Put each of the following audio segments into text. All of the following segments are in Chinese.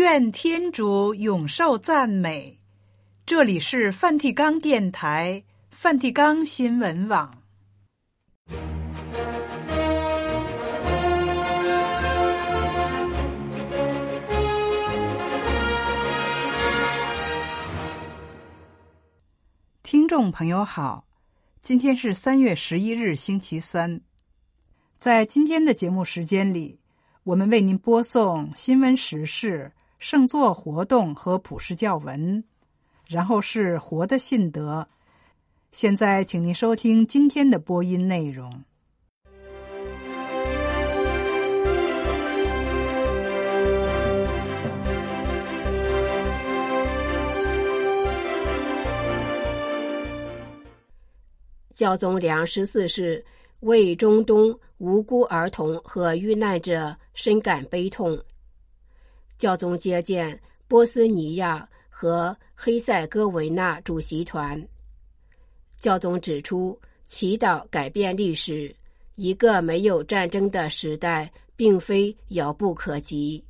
愿天主永受赞美。这里是梵蒂冈电台、梵蒂冈新闻网。听众朋友好，今天是3月11日星期三。在今天的节目时间里，我们为您播送新闻时事、圣座活动和普世教文，然后是活的信德。现在请您收听今天的播音内容。 教宗良14世为中东无辜儿童和遇难者深感悲痛。教宗接见波斯尼亚和黑塞哥维那主席团。教宗指出，祈祷改变历史，一个没有战争的时代并非遥不可及。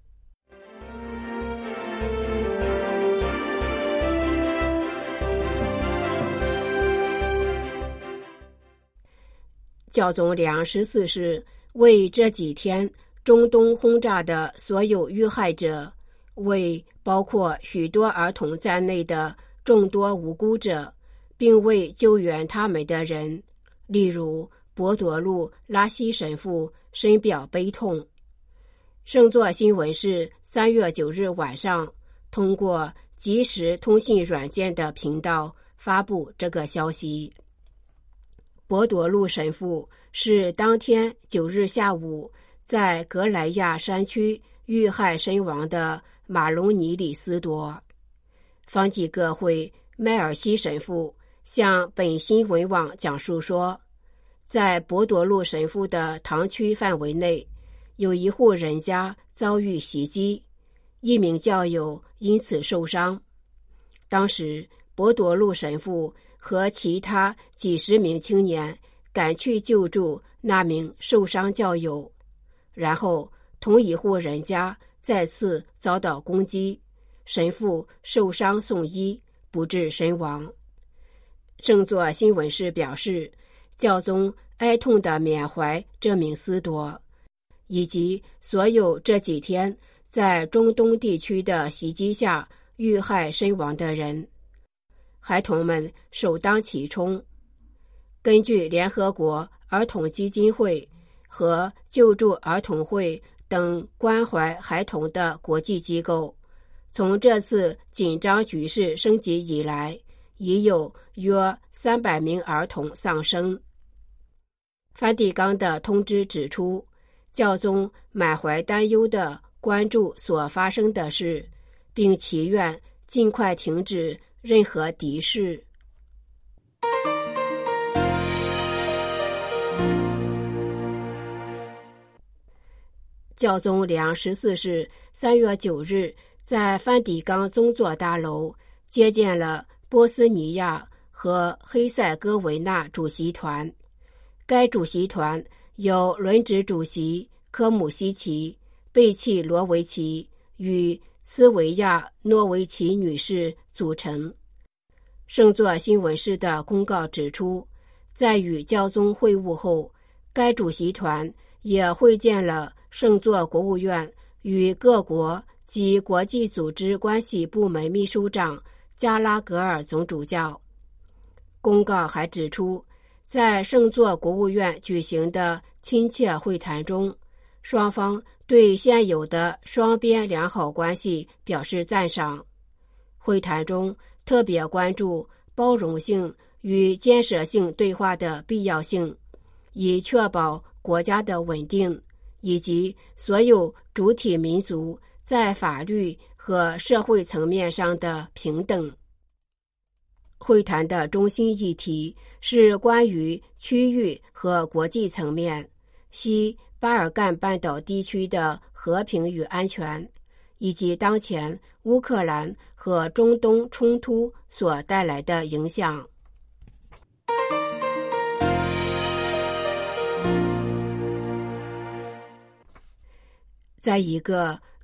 教宗良14世为这几天中东轰炸的所有遇害者，为包括许多儿童在内的众多无辜者，并为救援他们的人，例如博多禄拉西神父，深表悲痛。圣座新闻是3月9日晚上通过即时通信软件的频道发布这个消息。博多禄神父是当天9日下午在格莱亚山区遇害身亡的马龙尼里斯多。方济各会迈尔西神父向本新闻网讲述说，在博多禄神父的堂区范围内，有一户人家遭遇袭击，一名教友因此受伤。当时博多禄神父和其他几十名青年赶去救助那名受伤教友，然后同一户人家再次遭到攻击，神父受伤送医，不治身亡。圣座新闻室表示，教宗哀痛地缅怀这名斯多，以及所有这几天在中东地区的袭击下遇害身亡的人。孩童们首当其冲。根据联合国儿童基金会和救助儿童会等关怀孩童的国际机构，从这次紧张局势升级以来，已有约300名儿童丧生。梵蒂冈的通知指出，教宗满怀担忧地关注所发生的事，并祈愿尽快停止任何敌视。教宗良14世3月9日在梵蒂冈宗座大楼接见了波斯尼亚和黑塞哥维那主席团。该主席团由轮值主席科姆西奇、贝契罗维奇与斯维亚诺维奇女士组成。圣座新闻室的公告指出，在与教宗会晤后，该主席团也会见了圣座国务院与各国及国际组织关系部门秘书长加拉格尔总主教。公告还指出，在圣座国务院举行的亲切会谈中，双方对现有的双边良好关系表示赞赏。会谈中特别关注包容性与建设性对话的必要性，以确保国家的稳定，以及所有主体民族在法律和社会层面上的平等。会谈的中心议题是关于区域和国际层面，西巴尔干半岛地区的和平与安全，以及当前乌克兰和中东冲突所带来的影响。在一个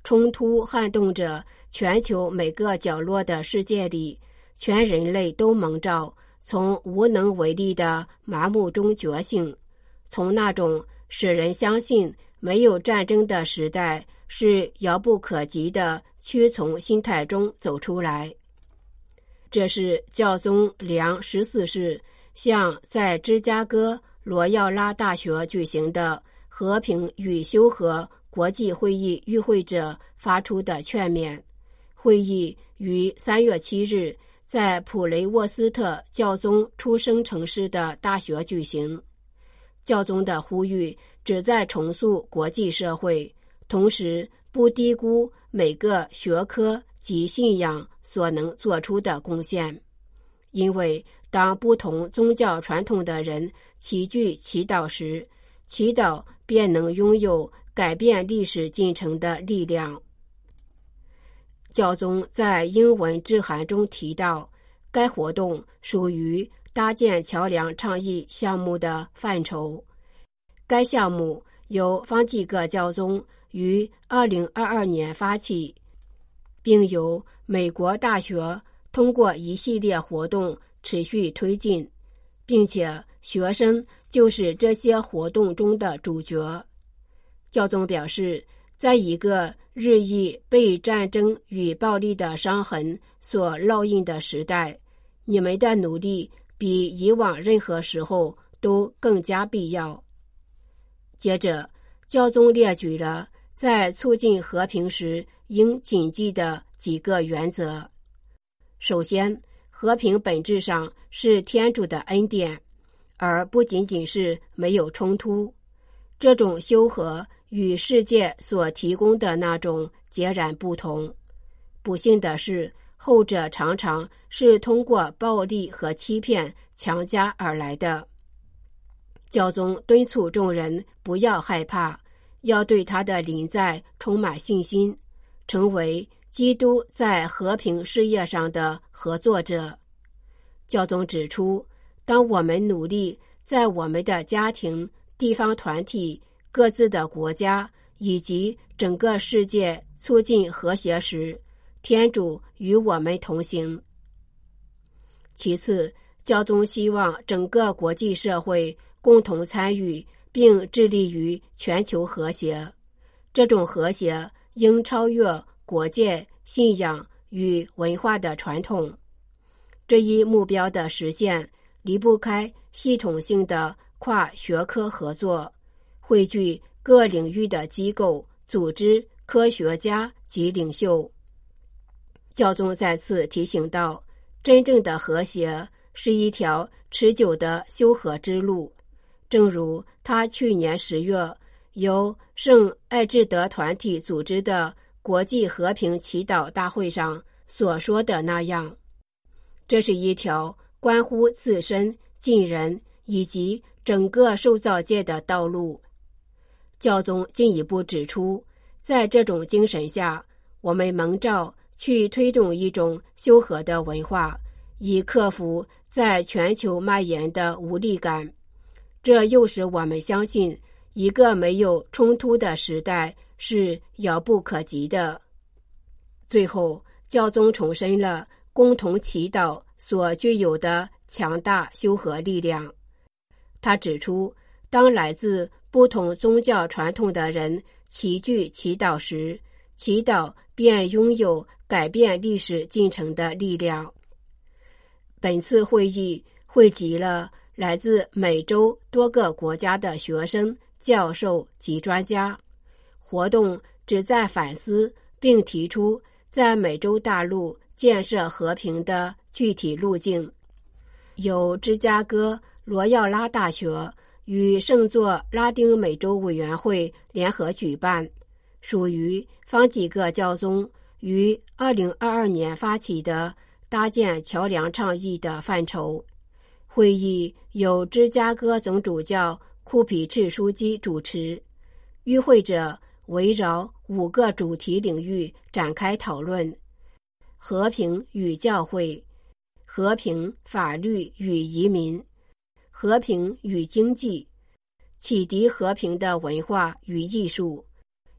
冲突撼动着全球每个角落的世界里，全人类都蒙召从无能为力的麻木中觉醒，从那种使人相信没有战争的时代是遥不可及的屈从心态中走出来。这是教宗良14世向在芝加哥罗耀拉大学举行的和平与修和国际会议与会者发出的劝勉。会议于3月7日在普雷沃斯特教宗出生城市的大学举行。教宗的呼吁旨在重塑国际社会，同时不低估每个学科及信仰所能做出的贡献。因为当不同宗教传统的人齐聚祈祷时，祈祷便能拥有改变历史进程的力量。教宗在英文致函中提到，该活动属于搭建桥梁倡议项目的范畴。该项目由方济各教宗于2022年发起，并由美国大学通过一系列活动持续推进，并且学生就是这些活动中的主角。教宗表示，在一个日益被战争与暴力的伤痕所烙印的时代，你们的努力比以往任何时候都更加必要。接着，教宗列举了在促进和平时应谨记的几个原则。首先，和平本质上是天主的恩典，而不仅仅是没有冲突。这种修和与世界所提供的那种截然不同。不幸的是，后者常常是通过暴力和欺骗强加而来的。教宗敦促众人不要害怕，要对他的临在充满信心，成为基督在和平事业上的合作者。教宗指出，当我们努力在我们的家庭、地方团体、各自的国家以及整个世界促进和谐时，天主与我们同行。其次，教宗希望整个国际社会共同参与并致力于全球和谐。这种和谐应超越国界、信仰与文化的传统。这一目标的实现离不开系统性的跨学科合作，汇聚各领域的机构、组织、科学家及领袖。教宗再次提醒到，真正的和谐是一条持久的修和之路，正如他去年10月由圣艾智德团体组织的国际和平祈祷大会上所说的那样。这是一条关乎自身、近人以及整个受造界的道路。教宗进一步指出，在这种精神下，我们蒙召去推动一种修和的文化，以克服在全球蔓延的无力感。这又使我们相信，一个没有冲突的时代是遥不可及的。最后，教宗重申了共同祈祷所具有的强大修和力量。他指出，当来自不同宗教传统的人齐聚祈祷时，祈祷便拥有改变历史进程的力量。本次会议汇集了来自美洲多个国家的学生、教授及专家。活动旨在反思并提出在美洲大陆建设和平的具体路径。由芝加哥罗耀拉大学与圣座拉丁美洲委员会联合举办，属于方济各教宗于2022年发起的搭建桥梁倡议的范畴。会议由芝加哥总主教库皮赤枢机主持，与会者围绕5个主题领域展开讨论：和平与教会、和平、法律与移民、和平与经济、启迪和平的文化与艺术，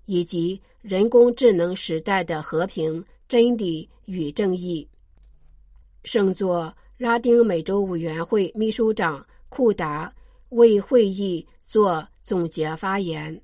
以及人工智能时代的和平、真理与正义。圣座拉丁美洲委员会秘书长库达为会议做总结发言。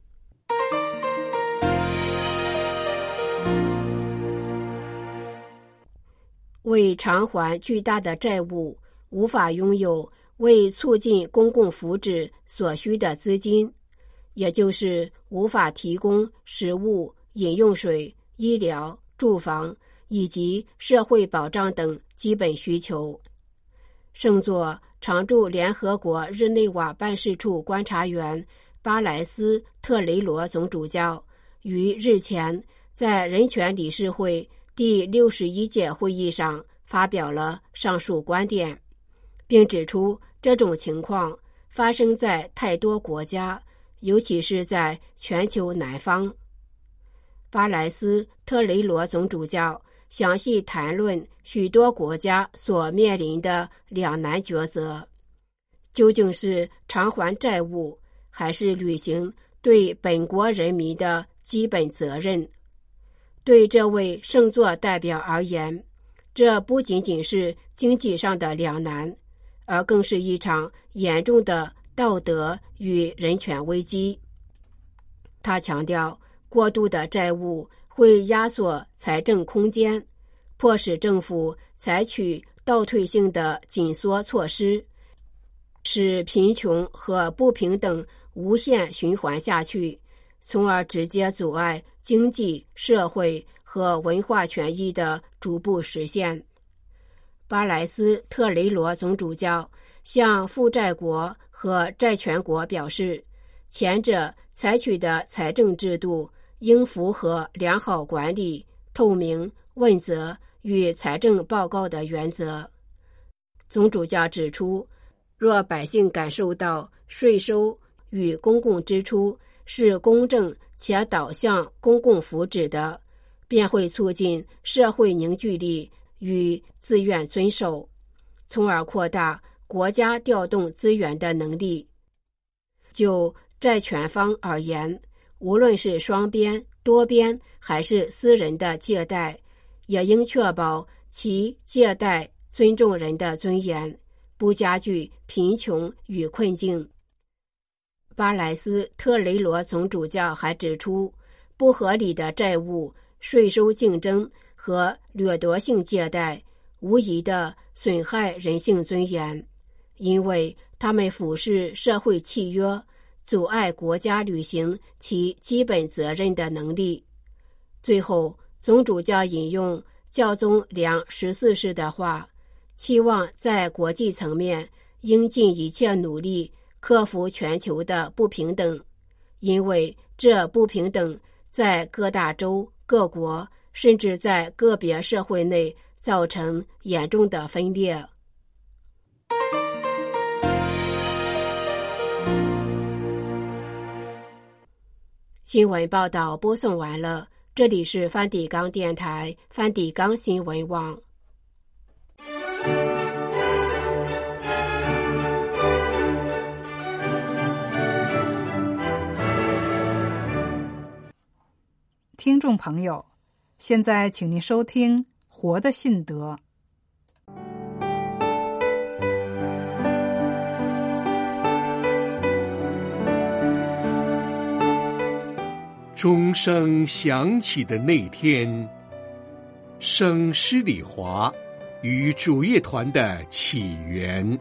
为偿还巨大的债务，无法拥有为促进公共福祉所需的资金，也就是无法提供食物、饮用水、医疗、住房以及社会保障等基本需求。圣座常驻联合国日内瓦办事处观察员巴莱斯特雷罗总主教于日前在人权理事会第61届会议上发表了上述观点，并指出这种情况发生在太多国家，尤其是在全球南方。巴莱斯特雷罗总主教详细谈论许多国家所面临的两难抉择，究竟是偿还债务，还是履行对本国人民的基本责任。对这位圣座代表而言，这不仅仅是经济上的两难，而更是一场严重的道德与人权危机。他强调，过度的债务会压缩财政空间，迫使政府采取倒退性的紧缩措施，使贫穷和不平等无限循环下去，从而直接阻碍经济、社会和文化权益的逐步实现。巴莱斯特雷罗总主教向负债国和债权国表示，前者采取的财政制度应符合良好管理、透明、问责与财政报告的原则。总主教指出，若百姓感受到税收与公共支出是公正且导向公共福祉的，便会促进社会凝聚力与自愿遵守，从而扩大国家调动资源的能力。就债权方而言，无论是双边、多边还是私人的借贷，也应确保其借贷尊重人的尊严，不加剧贫穷与困境。巴莱斯特雷罗总主教还指出，不合理的债务、税收竞争和掠夺性借贷无疑地损害人性尊严，因为他们俯视社会契约，阻碍国家履行其基本责任的能力。最后，总主教引用教宗良14世的话，期望在国际层面应尽一切努力克服全球的不平等，因为这不平等在各大洲、各国，甚至在个别社会内造成严重的分裂。新闻报道播送完了，这里是梵蒂冈电台梵蒂冈新闻网。 听众朋友，现在请您收听《活的信德》。 钟声响起的那天，圣施礼华与主业团的起源。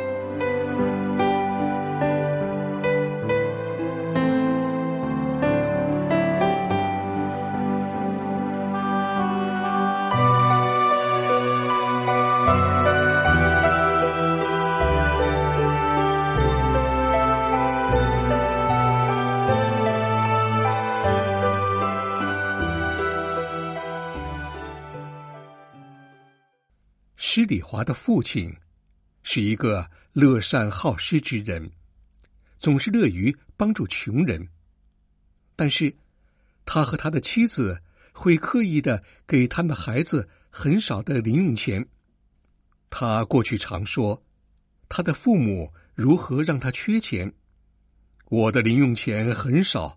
施礼华的父亲是一个乐善好施之人，总是乐于帮助穷人，但是他和他的妻子会刻意的给他们的孩子很少的零用钱。他过去常说，他的父母如何让他缺钱。我的零用钱很少，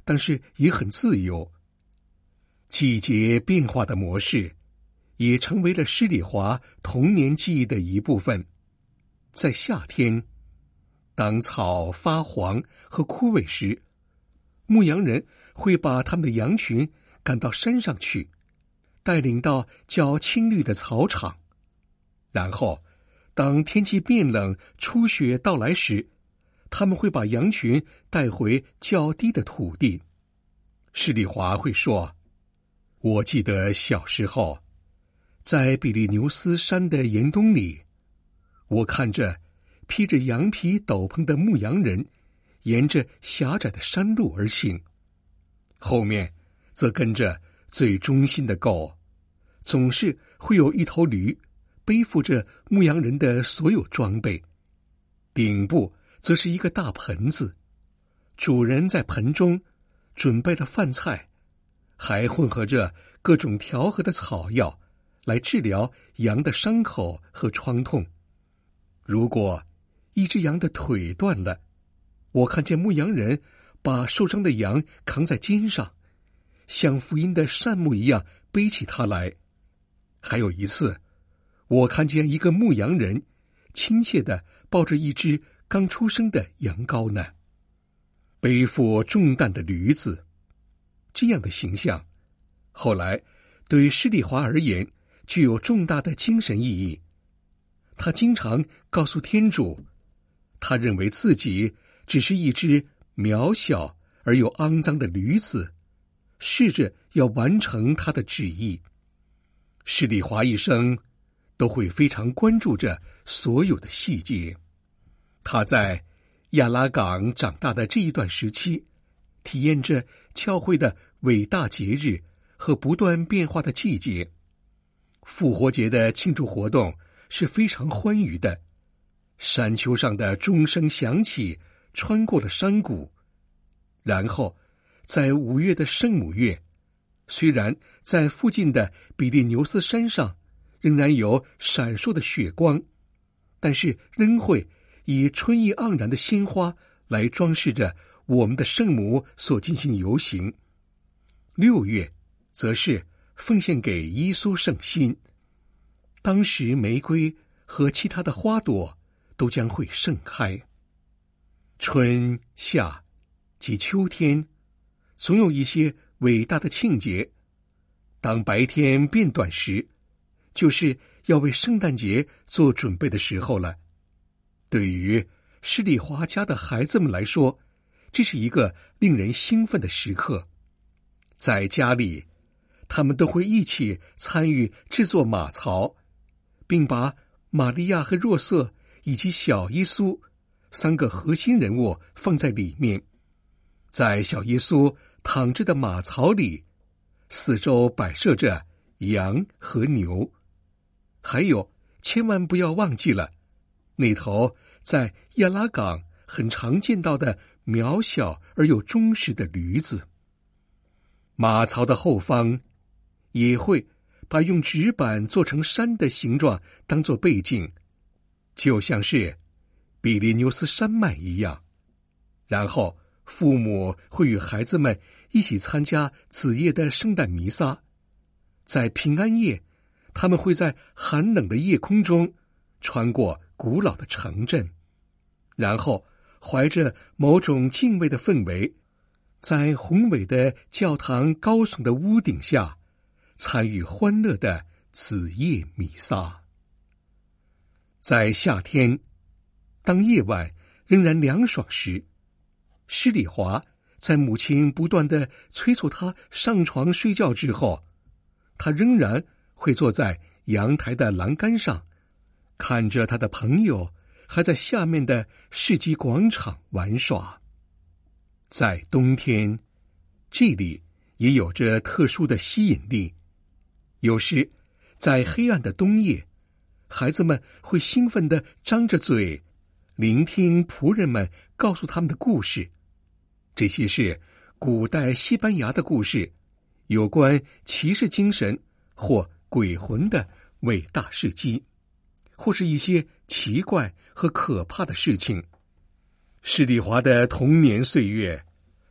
但是也很自由。季节变化的模式也成为了施里华童年记忆的一部分。在夏天，当草发黄和枯萎时，牧羊人会把他们的羊群赶到山上去，带领到较青绿的草场。然后当天气变冷，初雪到来时，他们会把羊群带回较低的土地。施里华会说，我记得小时候在比利牛斯山的严冬里，我看着披着羊皮斗篷的牧羊人沿着狭窄的山路而行，后面则跟着最忠心的狗，总是会有一头驴背负着牧羊人的所有装备，顶部则是一个大盆子，主人在盆中准备了饭菜，还混合着各种调和的草药来治疗羊的伤口和疮痛。如果一只羊的腿断了，我看见牧羊人把受伤的羊扛在肩上，像福音的善牧一样背起它来。还有一次，我看见一个牧羊人亲切地抱着一只刚出生的羊羔呢。背负重担的驴子，这样的形象后来对施里华而言具有重大的精神意义。他经常告诉天主，他认为自己只是一只渺小而又肮脏的驴子，试着要完成他的旨意。施里华一生都会非常关注着所有的细节。他在亚拉冈长大的这一段时期，体验着教会的伟大节日和不断变化的季节。复活节的庆祝活动是非常欢愉的，山丘上的钟声响起，穿过了山谷。然后在5月的圣母月，虽然在附近的比利牛斯山上仍然有闪烁的血光，但是仍会以春意盎然的鲜花来装饰着我们的圣母所进行游行。6月则是奉献给耶稣圣心，当时玫瑰和其他的花朵都将会盛开。春夏及秋天总有一些伟大的庆节，当白天变短时，就是要为圣诞节做准备的时候了。对于施里华家的孩子们来说，这是一个令人兴奋的时刻。在家里，他们都会一起参与制作马槽，并把玛利亚和若瑟以及小耶稣3个核心人物放在里面。在小耶稣躺着的马槽里，四周摆设着羊和牛。还有，千万不要忘记了那头在亚拉冈很常见到的渺小而又忠实的驴子。马槽的后方也会把用纸板做成山的形状当作背景，就像是比利牛斯山脉一样。然后父母会与孩子们一起参加子夜的圣诞弥撒。在平安夜，他们会在寒冷的夜空中穿过古老的城镇，然后怀着某种敬畏的氛围，在宏伟的教堂高耸的屋顶下参与欢乐的子夜弥撒。在夏天，当夜晚仍然凉爽时，施里华在母亲不断地催促他上床睡觉之后，他仍然会坐在阳台的栏杆上，看着他的朋友还在下面的市集广场玩耍。在冬天，这里也有着特殊的吸引力。有时在黑暗的冬夜，孩子们会兴奋地张着嘴，聆听仆人们告诉他们的故事。这些是古代西班牙的故事，有关骑士精神或鬼魂的伟大事迹，或是一些奇怪和可怕的事情。施里华的童年岁月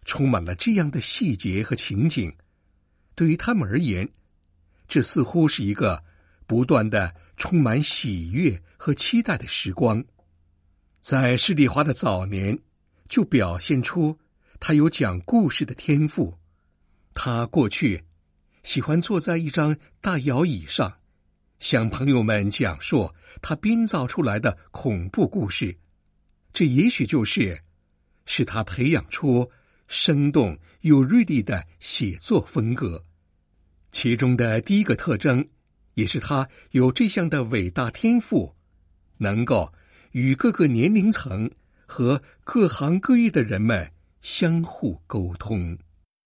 充满了这样的细节和情景，对于他们而言，这似乎是一个不断的充满喜悦和期待的时光。在施丽华的早年，就表现出他有讲故事的天赋。他过去喜欢坐在一张大摇椅上，向朋友们讲述他编造出来的恐怖故事。这也许使他培养出生动又锐利的写作风格。其中的第一个特征，也是他有这项的伟大天赋，能够与各个年龄层和各行各业的人们相互沟通。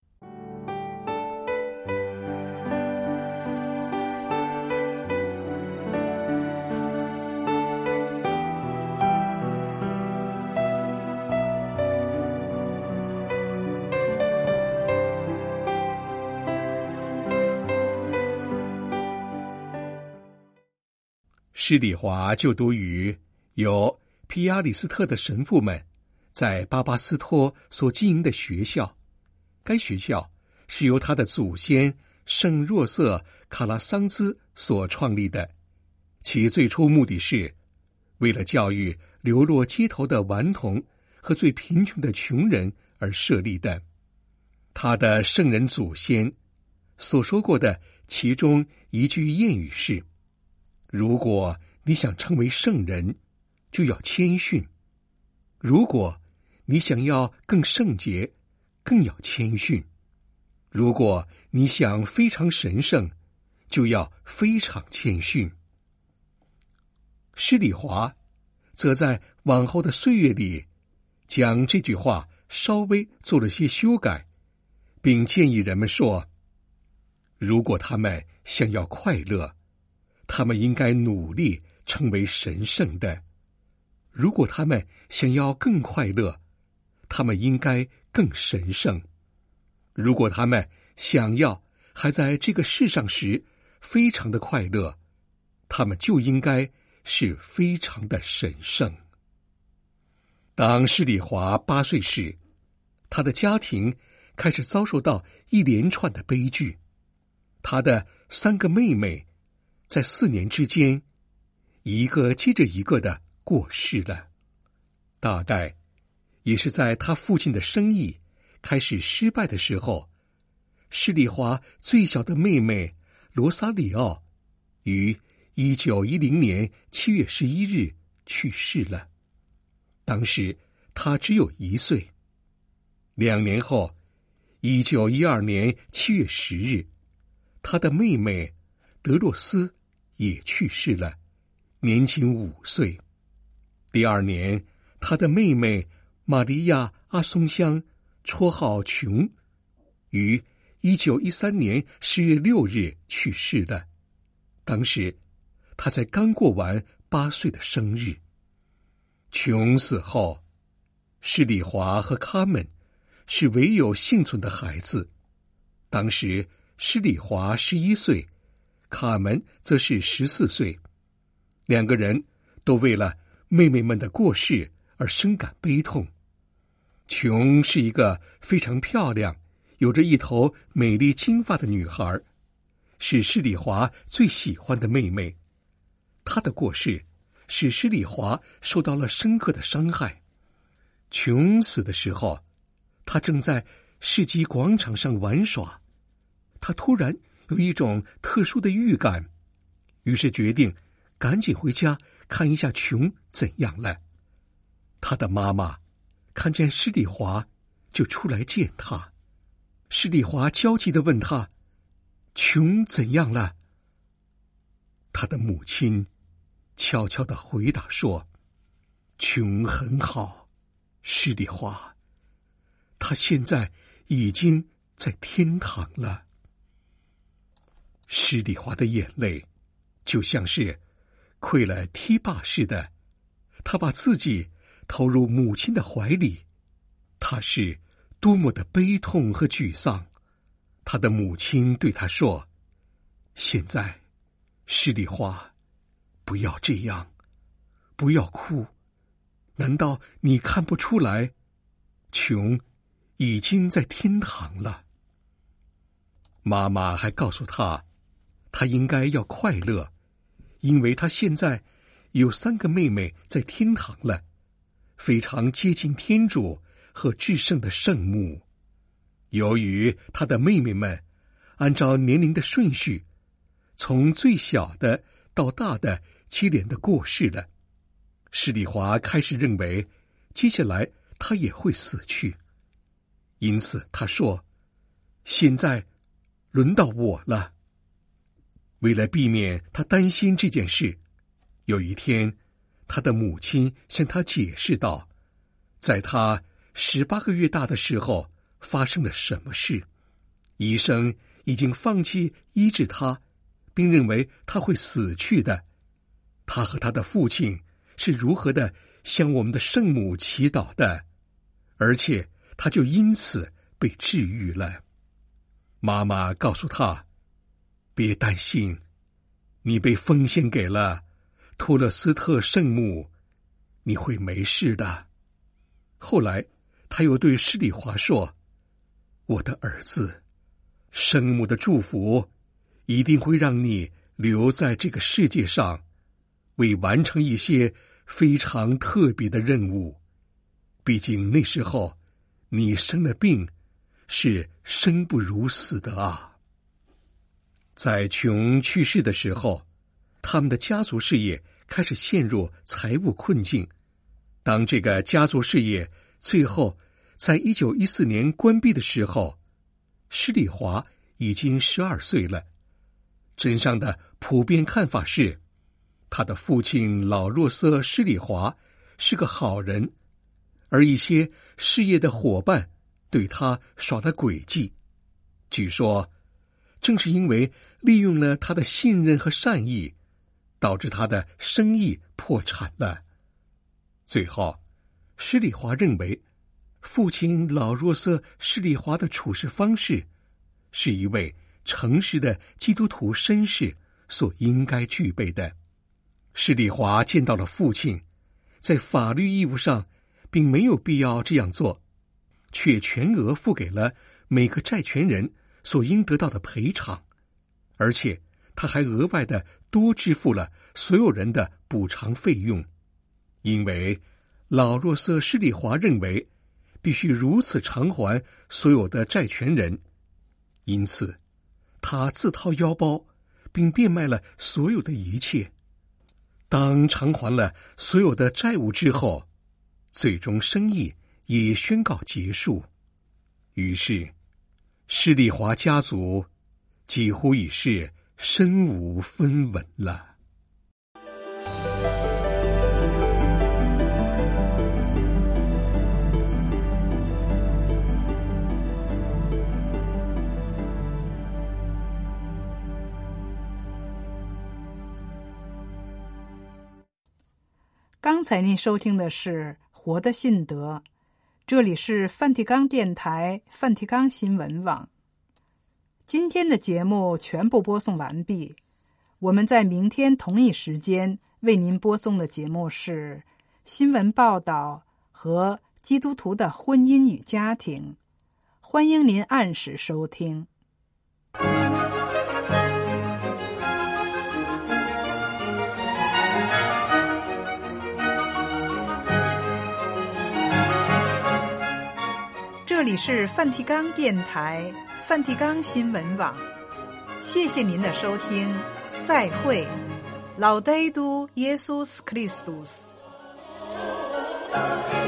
施丽华就读于由皮亚里斯特的神父们在巴巴斯托所经营的学校。该学校是由他的祖先圣若瑟卡拉桑兹所创立的，其最初目的是为了教育流落街头的顽童和最贫穷的穷人而设立的。他的圣人祖先所说过的其中一句谚语是：如果你想成为圣人，就要谦逊；如果你想要更圣洁，更要谦逊；如果你想非常神圣，就要非常谦逊。施丽华则在往后的岁月里，将这句话稍微做了些修改，并建议人们说：如果他们想要快乐，他们应该努力成为神圣的；如果他们想要更快乐，他们应该更神圣；如果他们想要还在这个世上时非常的快乐，他们就应该是非常的神圣。当施丽华8岁时，他的家庭开始遭受到一连串的悲剧。他的3个妹妹在4年之间，一个接着一个的过世了。大概也是在他父亲的生意开始失败的时候，施丽华最小的妹妹罗萨里奥于1910年7月11日去世了。当时她只有1岁。2年后，1912年7月10日，她的妹妹德洛斯也去世了，年轻5岁。第2年，她的妹妹玛利亚·阿松香，绰号琼，于1913年10月6日去世了。当时她才刚过完8岁的生日。琼死后，施丽华和卡门是唯有幸存的孩子。当时施丽华11岁，卡门则是14岁。2个人都为了妹妹们的过世而深感悲痛。琼是一个非常漂亮，有着一头美丽金发的女孩，是施丽华最喜欢的妹妹。她的过世使施丽华受到了深刻的伤害。琼死的时候，她正在市集广场上玩耍。她突然有一种特殊的预感，于是决定赶紧回家看一下琼怎样了。她的妈妈看见施丽华就出来见她。施丽华焦急地问她：琼怎样了？她的母亲悄悄地回答说：琼很好，施丽华，她现在已经在天堂了。施丽华的眼泪就像是溃了堤坝似的，她把自己投入母亲的怀里。她是多么的悲痛和沮丧。她的母亲对她说：现在，施丽华，不要这样，不要哭。难道你看不出来，琼已经在天堂了。妈妈还告诉他，他应该要快乐，因为他现在有3个妹妹在天堂了，非常接近天主和至圣的圣母。由于他的妹妹们按照年龄的顺序，从最小的到大的接连的过世了，施礼华开始认为接下来他也会死去，因此他说，现在轮到我了。为了避免他担心这件事，有一天他的母亲向他解释道，在他18个月大的时候发生了什么事，医生已经放弃医治他，并认为他会死去的。他和他的父亲是如何的向我们的圣母祈祷的，而且他就因此被治愈了。妈妈告诉他，别担心，你被奉献给了托勒斯特圣母，你会没事的。后来他又对施礼华说，我的儿子，圣母的祝福一定会让你留在这个世界上，为完成一些非常特别的任务。毕竟那时候你生了病，是生不如死的啊。在琼去世的时候，他们的家族事业开始陷入财务困境。当这个家族事业最后在1914年关闭的时候，施礼华已经12岁了。镇上的普遍看法是，他的父亲老若瑟·施礼华是个好人，而一些事业的伙伴对他耍了诡计。据说正是因为利用了他的信任和善意，导致他的生意破产了。最后施礼华认为，父亲老若瑟·施礼华的处事方式是一位诚实的基督徒绅士所应该具备的。施礼华见到了父亲，在法律义务上并没有必要这样做，却全额付给了每个债权人所应得到的赔偿，而且他还额外的多支付了所有人的补偿费用，因为老若瑟·施礼华认为必须如此偿还所有的债权人，因此他自掏腰包，并变卖了所有的一切。当偿还了所有的债务之后，最终生意也宣告结束。于是施礼华家族几乎已是身无分文了。 刚才您收听的是《活的信德》，这里是梵蒂冈电台梵蒂冈新闻网。今天的节目全部播送完毕，我们在明天同一时间为您播送的节目是新闻报道和基督徒的婚姻与家庭，欢迎您按时收听。这里是梵蒂冈电台梵蒂冈新闻网，谢谢您的收听，再会。Laudetur Jesus Christus。